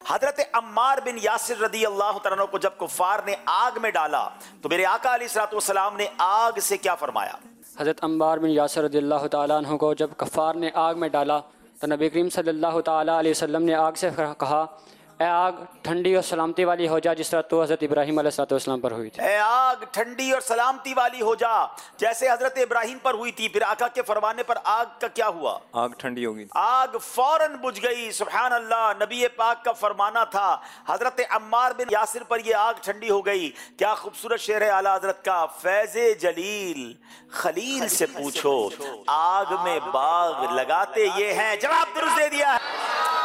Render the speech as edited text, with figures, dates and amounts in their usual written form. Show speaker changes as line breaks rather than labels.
हजरत अम्मार बिन यासिर रदी अल्लाह तआला को जब कुफार ने आग में डाला तो मेरे आका अलैहिस्सलातु वस्सलाम ने आग से क्या फरमाया?
हज़रत अम्मार बिन यासिर रज़ियल्लाहु ताला अन्हु को जब कफ़ार ने आग में डाला तो नबी करीम सल्लल्लाहु ताला अलैहि वसल्लम ने आग से कहा, ए आग ठंडी और सलामती वाली हो जा जिस तरह तो हज़रत इब्राहीम अलैहिस्सलाम पर हुई थी।
ए आग ठंडी और सलामती वाली हो जा जैसे हजरत इब्राहीम पर हुई थी। फिर आका के फरमाने पर आग का क्या हुआ?
आग ठंडी हो गई,
आग फौरन बुझ गई। सुभान अल्लाह, नबी पाक का फरमाना था। हजरत अम्मार बिन यासिर पर यह आग ठंडी हो गई। क्या खूबसूरत शेर है आला हजरत का, फैज़े जलील खलील से पूछो आग में बाग लगाते ये हैं। जवाब दुरुस्त दे दिया है।